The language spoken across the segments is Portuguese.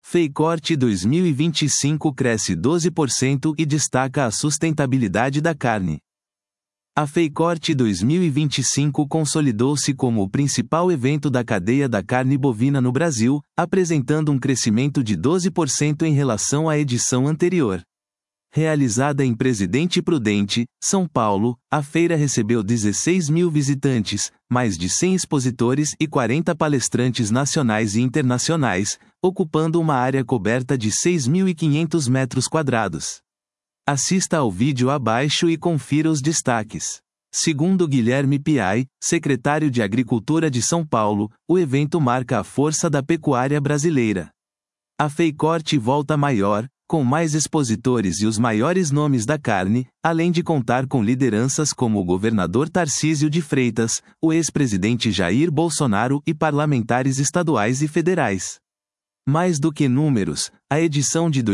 FEICORT 2025 cresce 12% e destaca a sustentabilidade da carne. A FEICORT 2025 consolidou-se como o principal evento da cadeia da carne bovina no Brasil, apresentando um crescimento de 12% em relação à edição anterior. Realizada em Presidente Prudente, São Paulo, a feira recebeu 16 mil visitantes, mais de 100 expositores e 40 palestrantes nacionais e internacionais, ocupando uma área coberta de 6.500 metros quadrados. Assista ao vídeo abaixo e confira os destaques. Segundo Guilherme Piai, secretário de Agricultura de São Paulo, o evento marca a força da pecuária brasileira. A FEICORT volta maior, com mais expositores e os maiores nomes da carne, além de contar com lideranças como o governador Tarcísio de Freitas, o ex-presidente Jair Bolsonaro e parlamentares estaduais e federais. Mais do que números, a edição de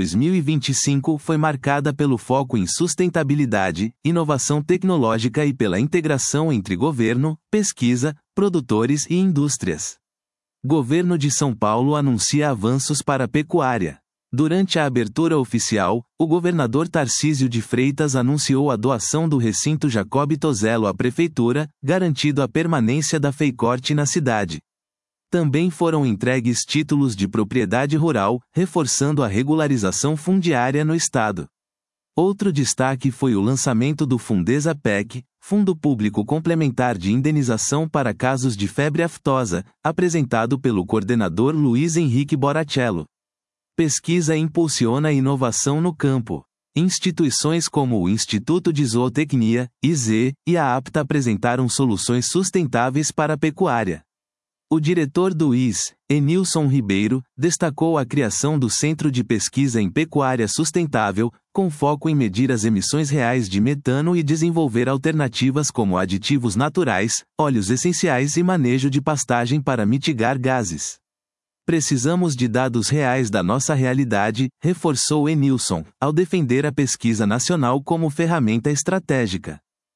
2025 foi marcada pelo foco em sustentabilidade, inovação tecnológica e pela integração entre governo, pesquisa, produtores e indústrias. Governo de São Paulo anuncia avanços para a pecuária. Durante a abertura oficial, o governador Tarcísio de Freitas anunciou a doação do recinto Jacob Tozello à prefeitura, garantindo a permanência da FEICORT na cidade. Também foram entregues títulos de propriedade rural, reforçando a regularização fundiária no estado. Outro destaque foi o lançamento do Fundesa PEC, Fundo Público Complementar de Indenização para Casos de Febre Aftosa, apresentado pelo coordenador Luiz Henrique Boratello. Pesquisa impulsiona a inovação no campo. Instituições como o Instituto de Zootecnia, IZ, e a APTA apresentaram soluções sustentáveis para a pecuária. O diretor do IS, Enilson Ribeiro, destacou a criação do Centro de Pesquisa em Pecuária Sustentável, com foco em medir as emissões reais de metano e desenvolver alternativas como aditivos naturais, óleos essenciais e manejo de pastagem para mitigar gases. Precisamos de dados reais da nossa realidade, reforçou Enilson, ao defender a pesquisa nacional como ferramenta estratégica.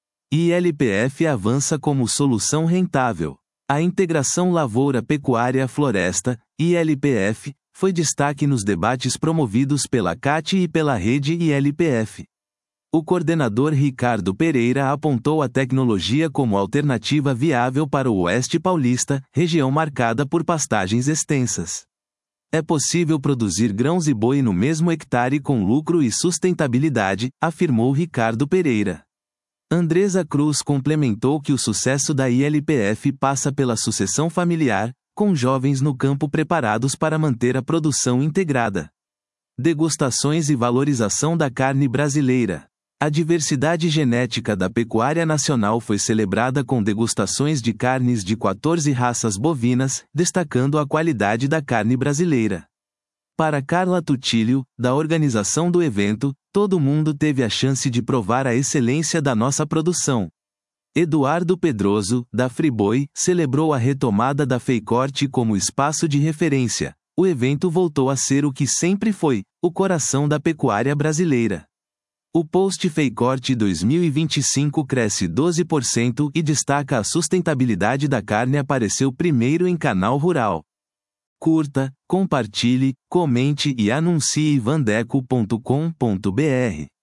ILPF avança como solução rentável. A integração lavoura-pecuária-floresta, ILPF, foi destaque nos debates promovidos pela CAT e pela rede ILPF. O coordenador Ricardo Pereira apontou a tecnologia como alternativa viável para o Oeste Paulista, região marcada por pastagens extensas. É possível produzir grãos e boi no mesmo hectare com lucro e sustentabilidade, afirmou Ricardo Pereira. Andresa Cruz complementou que o sucesso da ILPF passa pela sucessão familiar, com jovens no campo preparados para manter a produção integrada. Degustações e valorização da carne brasileira. A diversidade genética da pecuária nacional foi celebrada com degustações de carnes de 14 raças bovinas, destacando a qualidade da carne brasileira. Para Carla Tutílio, da organização do evento, todo mundo teve a chance de provar a excelência da nossa produção. Eduardo Pedroso, da Friboi, celebrou a retomada da FEICORT como espaço de referência. O evento voltou a ser o que sempre foi, o coração da pecuária brasileira. O post FEICORT 2025 cresce 12% e destaca a sustentabilidade da carne apareceu primeiro em Canal Rural. Curta, compartilhe, comente e anuncie vandeco.com.br.